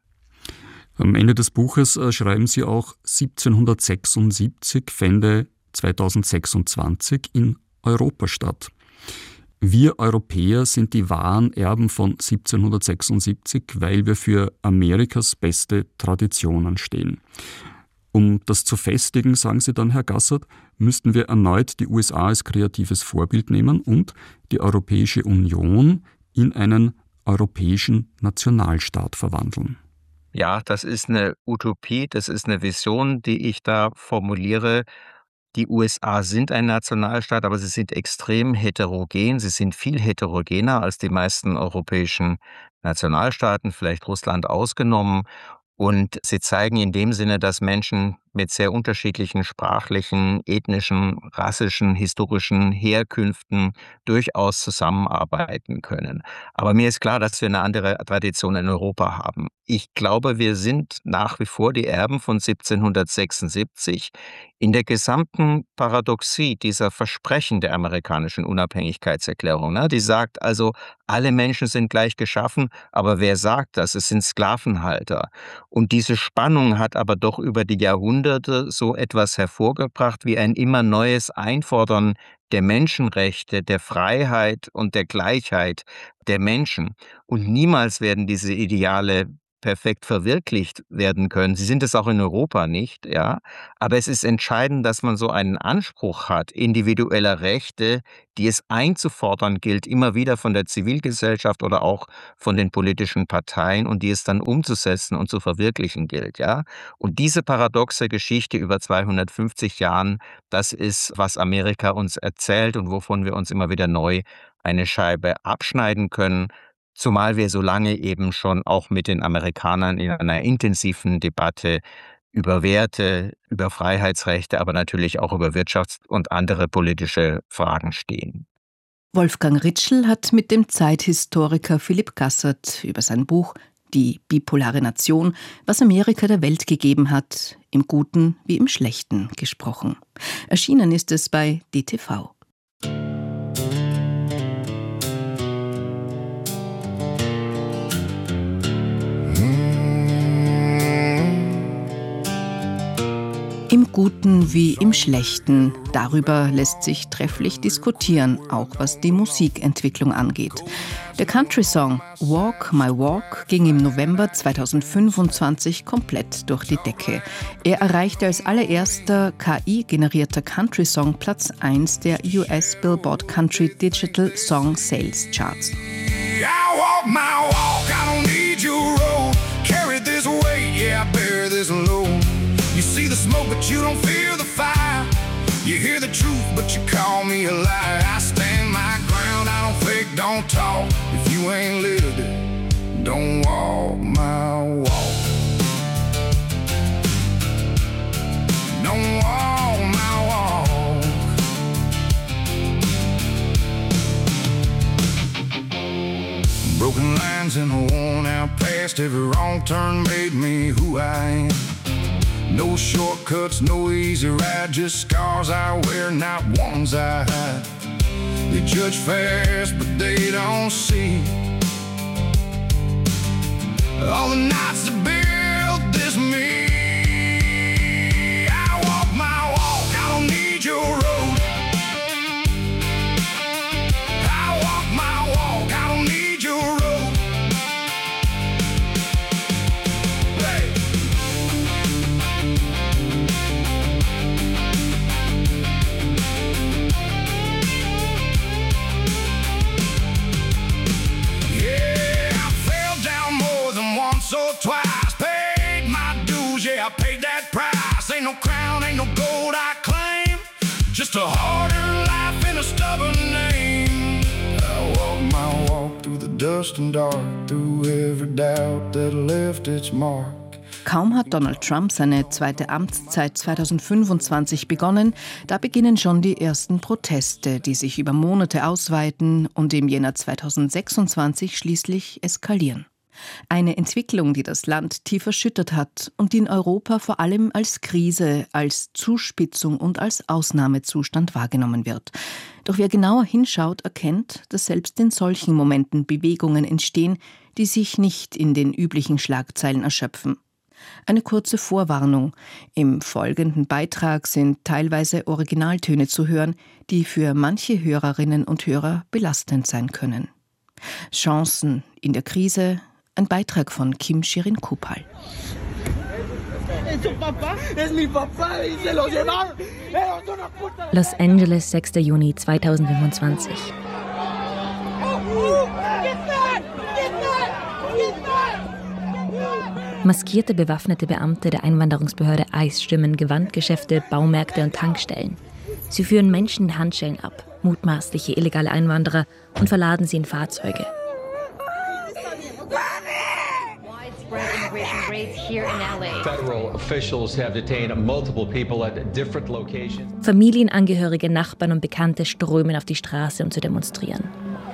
Am Ende des Buches äh, schreiben Sie auch, siebzehnhundertsechsundsiebzig fände zweitausendsechsundzwanzig in Europa statt. Wir Europäer sind die wahren Erben von siebzehnhundertsechsundsiebzig, weil wir für Amerikas beste Traditionen stehen. Um das zu festigen, sagen Sie dann, Herr Gassert, müssten wir erneut die U S A als kreatives Vorbild nehmen und die Europäische Union in einen europäischen Nationalstaat verwandeln. Ja, das ist eine Utopie, das ist eine Vision, die ich da formuliere. Die U S A sind ein Nationalstaat, aber sie sind extrem heterogen. Sie sind viel heterogener als die meisten europäischen Nationalstaaten, vielleicht Russland ausgenommen. Und sie zeigen in dem Sinne, dass Menschen mit sehr unterschiedlichen sprachlichen, ethnischen, rassischen, historischen Herkünften durchaus zusammenarbeiten können. Aber mir ist klar, dass wir eine andere Tradition in Europa haben. Ich glaube, wir sind nach wie vor die Erben von siebzehnhundertsechsundsiebzig. In der gesamten Paradoxie dieser Versprechen der amerikanischen Unabhängigkeitserklärung, ne, die sagt also, alle Menschen sind gleich geschaffen, aber wer sagt das? Es sind Sklavenhalter. Und diese Spannung hat aber doch über die Jahrhunderte so etwas hervorgebracht wie ein immer neues Einfordern der Menschenrechte, der Freiheit und der Gleichheit der Menschen. Und niemals werden diese Ideale perfekt verwirklicht werden können. Sie sind es auch in Europa nicht, ja. Aber es ist entscheidend, dass man so einen Anspruch hat, individueller Rechte, die es einzufordern gilt, immer wieder von der Zivilgesellschaft oder auch von den politischen Parteien und die es dann umzusetzen und zu verwirklichen gilt, ja. Und diese paradoxe Geschichte über zweihundertfünfzig Jahren, das ist, was Amerika uns erzählt und wovon wir uns immer wieder neu eine Scheibe abschneiden können. Zumal wir so lange eben schon auch mit den Amerikanern in einer intensiven Debatte über Werte, über Freiheitsrechte, aber natürlich auch über Wirtschafts- und andere politische Fragen stehen. Wolfgang Ritschl hat mit dem Zeithistoriker Philipp Gassert über sein Buch Die bipolare Nation, was Amerika der Welt gegeben hat, im Guten wie im Schlechten gesprochen. Erschienen ist es bei D T V. Im Guten wie im Schlechten, darüber lässt sich trefflich diskutieren, auch was die Musikentwicklung angeht. Der Country-Song Walk My Walk ging im November zweitausendfünfundzwanzig komplett durch die Decke. Er erreichte als allererster K I-generierter Country-Song Platz eins der U S Billboard Country Digital Song Sales Charts. I walk my walk, I don't need your road. Carry this weight, yeah, I bear this load. You see the smoke, but you don't feel the fire. You hear the truth, but you call me a liar. I stand my ground, I don't fake, don't talk. If you ain't lived it, don't walk my walk. Don't walk my walk. Broken lines in a worn out past. Every wrong turn made me who I am. No shortcuts, no easy ride, just scars I wear, not ones I hide. They judge fast, but they don't see all the nights that built this me. I walk my walk, I don't need your road. I walk my walk, I don't need your road. So twice, paid my dues, yeah, I paid that price. Ain't no crown, ain't no gold I claim, just a harder life and a stubborn name. I walk my walk through the dust and dark, through every doubt that left its mark. Kaum hat Donald Trump seine zweite Amtszeit zweitausendfünfundzwanzig begonnen, da beginnen schon die ersten Proteste, die sich über Monate ausweiten und im Jänner zweitausendsechsundzwanzig schließlich eskalieren. Eine Entwicklung, die das Land tief erschüttert hat und die in Europa vor allem als Krise, als Zuspitzung und als Ausnahmezustand wahrgenommen wird. Doch wer genauer hinschaut, erkennt, dass selbst in solchen Momenten Bewegungen entstehen, die sich nicht in den üblichen Schlagzeilen erschöpfen. Eine kurze Vorwarnung. Im folgenden Beitrag sind teilweise Originaltöne zu hören, die für manche Hörerinnen und Hörer belastend sein können. Chancen in der Krise. Ein Beitrag von Kim Shirin-Kupal. Los Angeles, sechster Juni zweitausendfünfundzwanzig. Maskierte bewaffnete Beamte der Einwanderungsbehörde ICE stürmen Gewandgeschäfte, Baumärkte und Tankstellen. Sie führen Menschen in Handschellen ab, mutmaßliche illegale Einwanderer, und verladen sie in Fahrzeuge. Familienangehörige, Nachbarn und Bekannte strömen auf die Straße, um zu demonstrieren.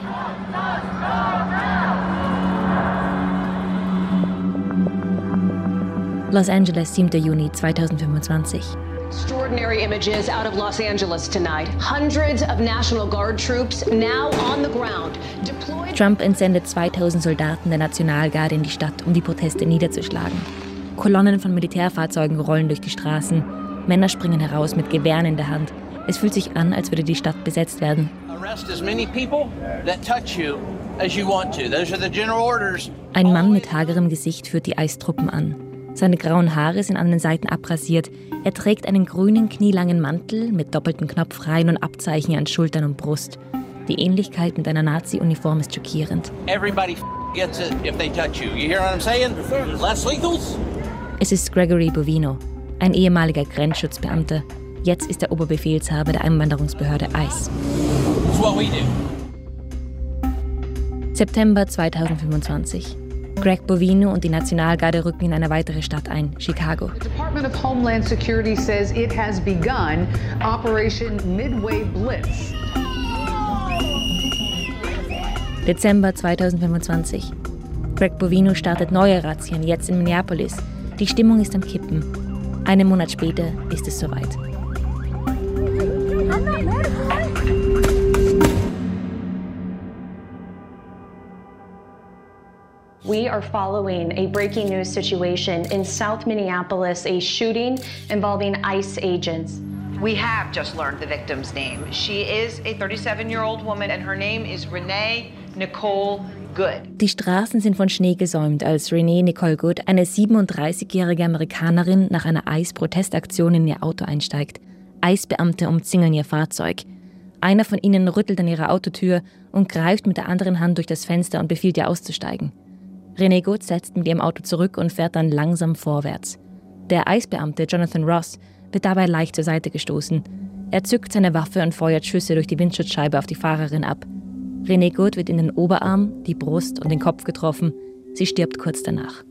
Los Angeles, siebter Juni zweitausendfünfundzwanzig. Extraordinary images out of Los Angeles tonight. Hundreds of National Guard troops now on the ground. Deployed. Trump entsendet zweitausend Soldaten der Nationalgarde in die Stadt, um die Proteste niederzuschlagen. Kolonnen von Militärfahrzeugen rollen durch die Straßen. Männer springen heraus mit Gewehren in der Hand. Es fühlt sich an, als würde die Stadt besetzt werden. Ein Mann mit hagerem Gesicht führt die ICE-Truppen an. Seine grauen Haare sind an den Seiten abrasiert. Er trägt einen grünen, knielangen Mantel mit doppelten Knopfreihen und Abzeichen an Schultern und Brust. Die Ähnlichkeit mit einer Nazi-Uniform ist schockierend. Es ist Gregory Bovino, ein ehemaliger Grenzschutzbeamter. Jetzt ist er Oberbefehlshaber der Einwanderungsbehörde ICE. September zweitausendfünfundzwanzig. Greg Bovino und die Nationalgarde rücken in eine weitere Stadt ein, Chicago. The Department of Homeland Security says it has begun Operation Midway Blitz. Dezember zweitausendfünfundzwanzig. Greg Bovino startet neue Razzien, jetzt in Minneapolis. Die Stimmung ist am Kippen. Einen Monat später ist es soweit. We are following a breaking news situation in South Minneapolis, a shooting involving ICE agents. We have just learned the victim's name. She is a thirty-seven-year-old woman and her name is Renee Nicole Good. Die Straßen sind von Schnee gesäumt, als Renee Nicole Good, eine siebenunddreißigjährige Amerikanerin, nach einer ICE-Protestaktion in ihr Auto einsteigt. ICE-Beamte umzingeln ihr Fahrzeug. Einer von ihnen rüttelt an ihrer Autotür und greift mit der anderen Hand durch das Fenster und befiehlt ihr auszusteigen. Renee Good setzt mit ihrem Auto zurück und fährt dann langsam vorwärts. Der ICE-Beamte Jonathan Ross wird dabei leicht zur Seite gestoßen. Er zückt seine Waffe und feuert Schüsse durch die Windschutzscheibe auf die Fahrerin ab. Renee Good wird in den Oberarm, die Brust und den Kopf getroffen. Sie stirbt kurz danach.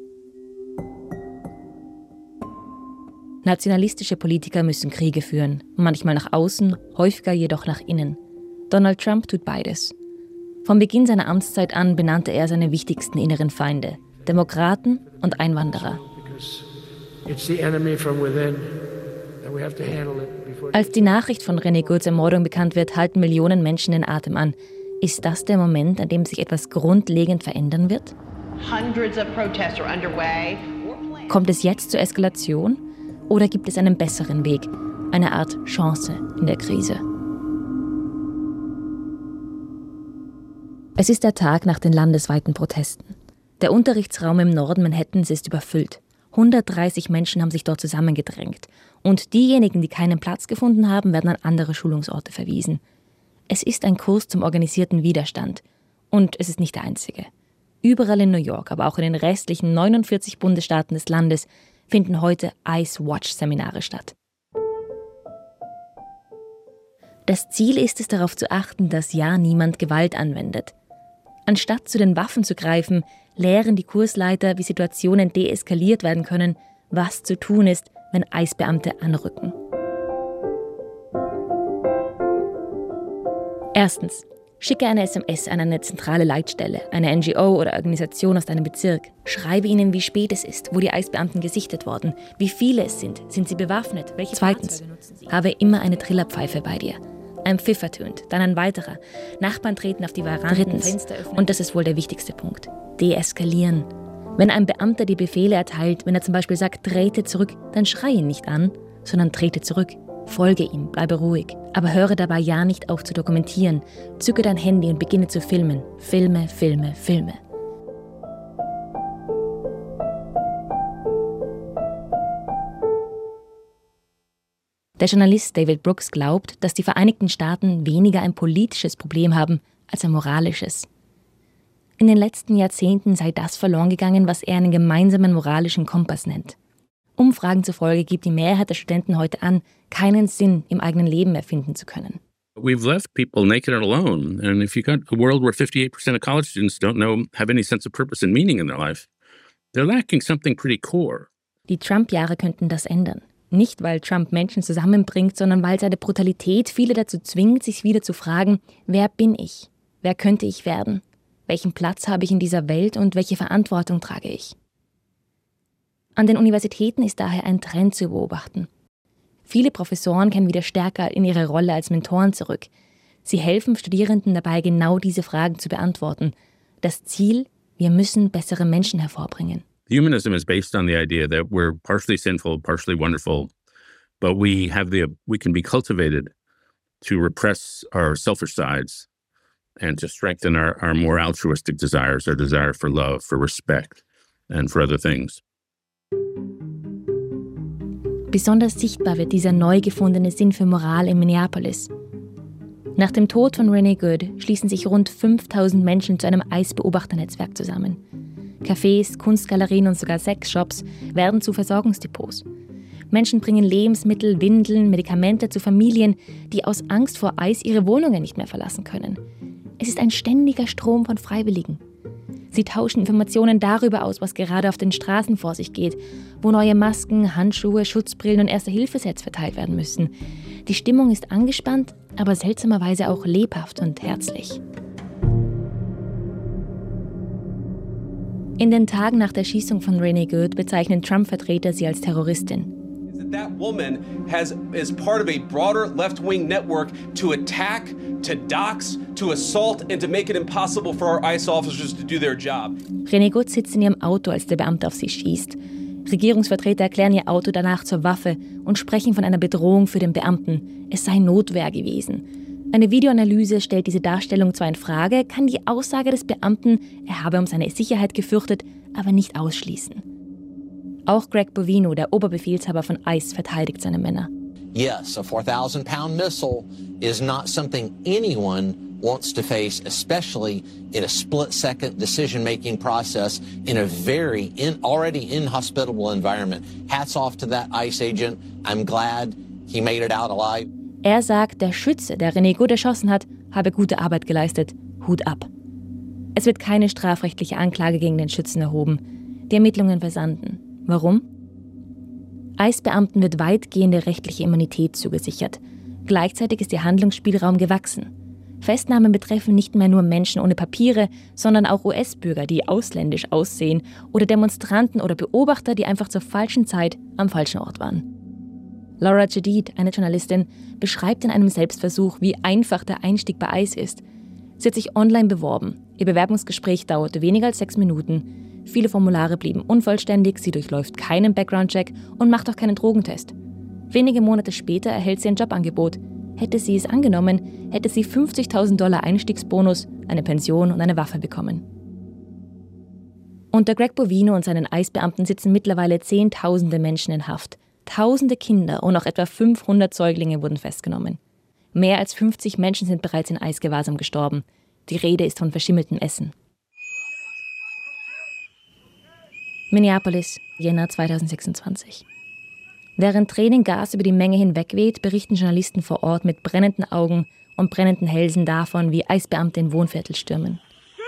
Nationalistische Politiker müssen Kriege führen, manchmal nach außen, häufiger jedoch nach innen. Donald Trump tut beides. Von Beginn seiner Amtszeit an benannte er seine wichtigsten inneren Feinde: Demokraten und Einwanderer. Als die Nachricht von Renee Goods Ermordung bekannt wird, halten Millionen Menschen den Atem an. Ist das der Moment, an dem sich etwas grundlegend verändern wird? Kommt es jetzt zur Eskalation? Oder gibt es einen besseren Weg, eine Art Chance in der Krise? Es ist der Tag nach den landesweiten Protesten. Der Unterrichtsraum im Norden Manhattans ist überfüllt. hundertdreißig Menschen haben sich dort zusammengedrängt. Und diejenigen, die keinen Platz gefunden haben, werden an andere Schulungsorte verwiesen. Es ist ein Kurs zum organisierten Widerstand. Und es ist nicht der einzige. Überall in New York, aber auch in den restlichen neunundvierzig Bundesstaaten des Landes finden heute ICE-Watch-Seminare statt. Das Ziel ist es, darauf zu achten, dass ja niemand Gewalt anwendet. Anstatt zu den Waffen zu greifen, lehren die Kursleiter, wie Situationen deeskaliert werden können, was zu tun ist, wenn ICE-Beamte anrücken. Erstens. Schicke eine S M S an eine zentrale Leitstelle, eine N G O oder Organisation aus deinem Bezirk. Schreibe ihnen, wie spät es ist, wo die ICE-Beamten gesichtet wurden, wie viele es sind, sind sie bewaffnet, welche Zweitens. Habe immer eine Trillerpfeife bei dir. Ein Pfiff ertönt, dann ein weiterer. Nachbarn treten auf die Veranda. Drittens, und das ist wohl der wichtigste Punkt, deeskalieren. Wenn ein Beamter die Befehle erteilt, wenn er zum Beispiel sagt, trete zurück, dann schrei ihn nicht an, sondern trete zurück. Folge ihm, bleibe ruhig. Aber höre dabei ja nicht auf zu dokumentieren. Zücke dein Handy und beginne zu filmen. Filme, Filme, Filme. Der Journalist David Brooks glaubt, dass die Vereinigten Staaten weniger ein politisches Problem haben als ein moralisches. In den letzten Jahrzehnten sei das verloren gegangen, was er einen gemeinsamen moralischen Kompass nennt. Umfragen zufolge gibt die Mehrheit der Studenten heute an, keinen Sinn im eigenen Leben mehr finden zu können. We've left people naked and alone. And if you've got a world where fifty-eight percent of college students don't know, have any sense of purpose and meaning in their life, they're lacking something pretty core. Die Trump-Jahre könnten das ändern. Nicht, weil Trump Menschen zusammenbringt, sondern weil seine Brutalität viele dazu zwingt, sich wieder zu fragen, wer bin ich? Wer könnte ich werden? Welchen Platz habe ich in dieser Welt und welche Verantwortung trage ich? An den Universitäten ist daher ein Trend zu beobachten. Viele Professoren kehren wieder stärker in ihre Rolle als Mentoren zurück. Sie helfen Studierenden dabei, genau diese Fragen zu beantworten. Das Ziel, wir müssen bessere Menschen hervorbringen. Humanism is based on the idea that we're partially sinful, partially wonderful, but we have the we can be cultivated to repress our selfish sides and to strengthen our, our more altruistic desires, our desire for love, for respect and for other things. Besonders sichtbar wird dieser neu gefundene Sinn für Moral in Minneapolis. Nach dem Tod von Renee Good schließen sich rund fünftausend Menschen zu einem ICE-Beobachternetzwerk zusammen. Cafés, Kunstgalerien und sogar Sexshops werden zu Versorgungsdepots. Menschen bringen Lebensmittel, Windeln, Medikamente zu Familien, die aus Angst vor ICE ihre Wohnungen nicht mehr verlassen können. Es ist ein ständiger Strom von Freiwilligen. Sie tauschen Informationen darüber aus, was gerade auf den Straßen vor sich geht, wo neue Masken, Handschuhe, Schutzbrillen und Erste-Hilfe-Sets verteilt werden müssen. Die Stimmung ist angespannt, aber seltsamerweise auch lebhaft und herzlich. In den Tagen nach der Schießung von Renee Good bezeichnen Trump-Vertreter sie als Terroristin. That woman has is part of a broader left-wing network to attack, to dox, to assault and to make it impossible for our ICE officers to do their job. Renee Good sitzt in ihrem Auto, als der Beamte auf sie schießt. Regierungsvertreter erklären ihr Auto danach zur Waffe und sprechen von einer Bedrohung für den Beamten. Es sei Notwehr gewesen. Eine Videoanalyse stellt diese Darstellung zwar in Frage, kann die Aussage des Beamten, er habe um seine Sicherheit gefürchtet, aber nicht ausschließen. Auch Greg Bovino, der Oberbefehlshaber von ICE, verteidigt seine Männer. Yes, a four thousand pound missile is not something anyone wants to face, especially in a split-second decision-making process in a very in, already inhospitable environment. Hats off to that ICE agent. I'm glad he made it out alive. Er sagt, der Schütze, der Renee Good erschossen hat, habe gute Arbeit geleistet. Hut ab. Es wird keine strafrechtliche Anklage gegen den Schützen erhoben. Die Ermittlungen versanden. Warum? ICE-Beamten wird weitgehende rechtliche Immunität zugesichert. Gleichzeitig ist ihr Handlungsspielraum gewachsen. Festnahmen betreffen nicht mehr nur Menschen ohne Papiere, sondern auch U S-Bürger, die ausländisch aussehen, oder Demonstranten oder Beobachter, die einfach zur falschen Zeit am falschen Ort waren. Laura Jadid, eine Journalistin, beschreibt in einem Selbstversuch, wie einfach der Einstieg bei ICE ist. Sie hat sich online beworben. Ihr Bewerbungsgespräch dauerte weniger als sechs Minuten. Viele Formulare blieben unvollständig, sie durchläuft keinen Background-Check und macht auch keinen Drogentest. Wenige Monate später erhält sie ein Jobangebot. Hätte sie es angenommen, hätte sie fünfzigtausend Dollar Einstiegsbonus, eine Pension und eine Waffe bekommen. Unter Greg Bovino und seinen ICE-Beamten sitzen mittlerweile Zehntausende Menschen in Haft. Tausende Kinder und auch etwa fünfhundert Säuglinge wurden festgenommen. Mehr als fünfzig Menschen sind bereits in ICE-Gewahrsam gestorben. Die Rede ist von verschimmeltem Essen. Minneapolis, Jänner zweitausendsechsundzwanzig. Während Tränengas über die Menge hinwegweht, berichten Journalisten vor Ort mit brennenden Augen und brennenden Hälsen davon, wie ICE-Beamte in Wohnviertel stürmen.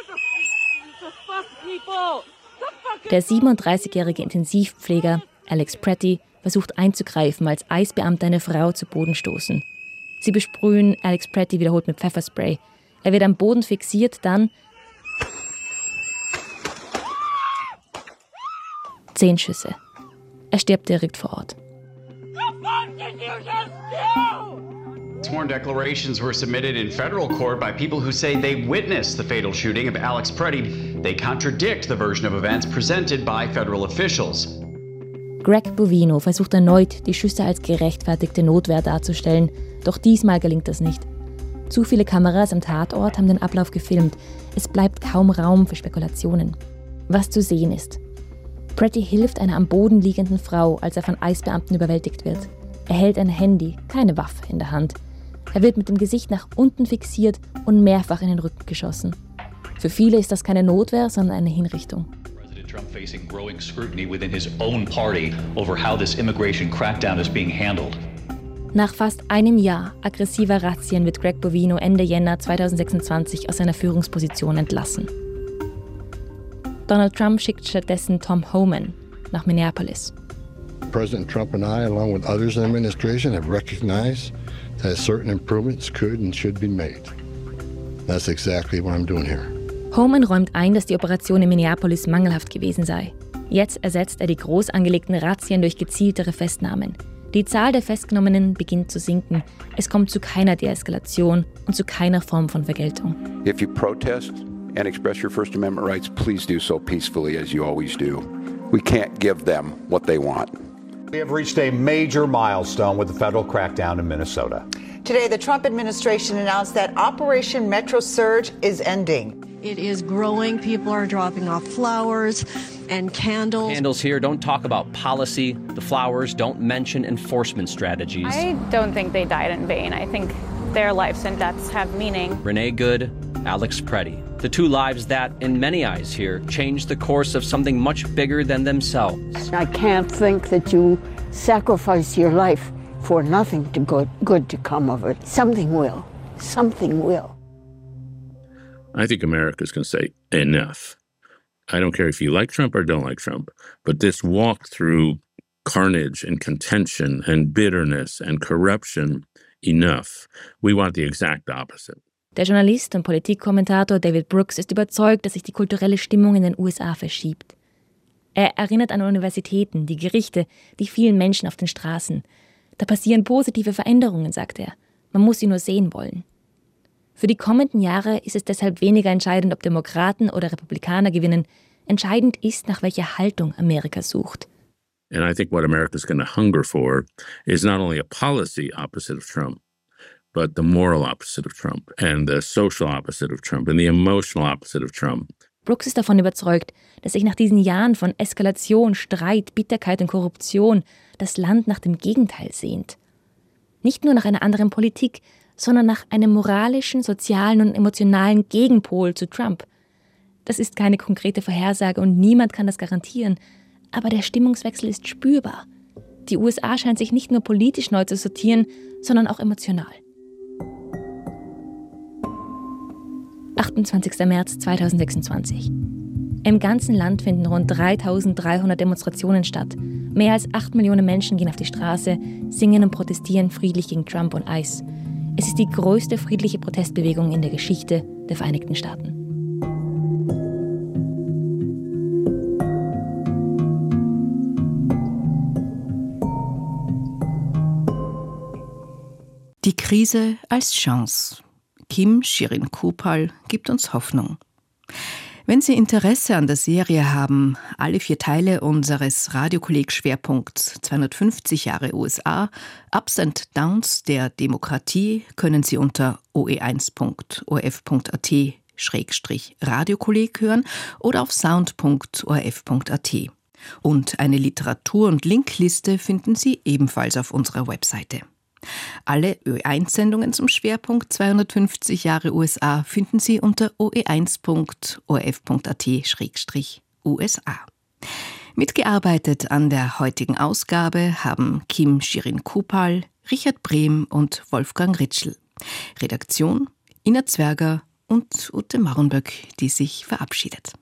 Der siebenunddreißigjährige Intensivpfleger Alex Pretty versucht einzugreifen, als ICE-Beamte eine Frau zu Boden stoßen. Sie besprühen Alex Pretty wiederholt mit Pfefferspray. Er wird am Boden fixiert, dann Zehn Schüsse. Er stirbt direkt vor Ort. Sworn declarations were submitted in federal court by people who say they witnessed the fatal shooting of Alex Pretty. They contradict the version of events presented by federal officials. Greg Bovino versucht erneut, die Schüsse als gerechtfertigte Notwehr darzustellen, doch diesmal gelingt das nicht. Zu viele Kameras am Tatort haben den Ablauf gefilmt. Es bleibt kaum Raum für Spekulationen. Was zu sehen ist: Pretty hilft einer am Boden liegenden Frau, als er von ICE-Beamten überwältigt wird. Er hält ein Handy, keine Waffe, in der Hand. Er wird mit dem Gesicht nach unten fixiert und mehrfach in den Rücken geschossen. Für viele ist das keine Notwehr, sondern eine Hinrichtung. President Trump facing growing scrutiny within his own party over how this immigration crackdown is being handled. Nach fast einem Jahr aggressiver Razzien wird Greg Bovino Ende Jänner zweitausendsechsundzwanzig aus seiner Führungsposition entlassen. Donald Trump schickt stattdessen Tom Homan nach Minneapolis. President Trump and I, along with others in the administration, have recognized that certain improvements could and should be made. That's exactly what I'm doing here. Homan räumt ein, dass die Operation in Minneapolis mangelhaft gewesen sei. Jetzt ersetzt er die groß angelegten Razzien durch gezieltere Festnahmen. Die Zahl der Festgenommenen beginnt zu sinken. Es kommt zu keiner Deeskalation und zu keiner Form von Vergeltung. If you protest and express your First Amendment rights, please do so peacefully as you always do. We can't give them what they want. We have reached a major milestone with the federal crackdown in Minnesota. Today, the Trump administration announced that Operation Metro Surge is ending. It is growing. People are dropping off flowers and candles. Candles here don't talk about policy. The flowers don't mention enforcement strategies. I don't think they died in vain. I think their lives and deaths have meaning. Renee Good, Alex Pretty. The two lives that, in many eyes here, changed the course of something much bigger than themselves. I can't think that you sacrifice your life for nothing to good, good to come of it. Something will. Something will. I think America's going to say enough. I don't care if you like Trump or don't like Trump, but this walk through carnage and contention and bitterness and corruption, enough. We want the exact opposite. Der Journalist und Politikkommentator David Brooks ist überzeugt, dass sich die kulturelle Stimmung in den U S A verschiebt. Er erinnert an Universitäten, die Gerichte, die vielen Menschen auf den Straßen. Da passieren positive Veränderungen, sagt er. Man muss sie nur sehen wollen. Für die kommenden Jahre ist es deshalb weniger entscheidend, ob Demokraten oder Republikaner gewinnen. Entscheidend ist, nach welcher Haltung Amerika sucht. And I think what America's going to hunger for is not only a policy opposite of Trump, but the moral opposite of Trump and the social opposite of Trump and the emotional opposite of Trump. Brooks ist davon überzeugt, dass sich nach diesen Jahren von Eskalation, Streit, Bitterkeit und Korruption das Land nach dem Gegenteil sehnt. Nicht nur nach einer anderen Politik, sondern nach einem moralischen, sozialen und emotionalen Gegenpol zu Trump. Das ist keine konkrete Vorhersage und niemand kann das garantieren, aber der Stimmungswechsel ist spürbar. Die U S A scheint sich nicht nur politisch neu zu sortieren, sondern auch emotional. achtundzwanzigster März zweitausendsechsundzwanzig. Im ganzen Land finden rund dreitausenddreihundert Demonstrationen statt. Mehr als acht Millionen Menschen gehen auf die Straße, singen und protestieren friedlich gegen Trump und ICE. Es ist die größte friedliche Protestbewegung in der Geschichte der Vereinigten Staaten. Die Krise als Chance. Kim Shirin-Kupal gibt uns Hoffnung. Wenn Sie Interesse an der Serie haben, alle vier Teile unseres Radiokolleg-Schwerpunkts zweihundertfünfzig Jahre U S A, Ups and Downs der Demokratie, können Sie unter o e eins punkt o r f punkt a t Schrägstrich Radiokolleg hören oder auf sound punkt o r f punkt a t. Und eine Literatur- und Linkliste finden Sie ebenfalls auf unserer Webseite. Alle Ö eins Sendungen zum Schwerpunkt zweihundertfünfzig Jahre U S A finden Sie unter o e eins punkt o r f punkt a t Schrägstrich U S A. Mitgearbeitet an der heutigen Ausgabe haben Kim Shirin-Kupal, Richard Brehm und Wolfgang Ritschl. Redaktion Ina Zwerger und Ute Marenböck, die sich verabschiedet.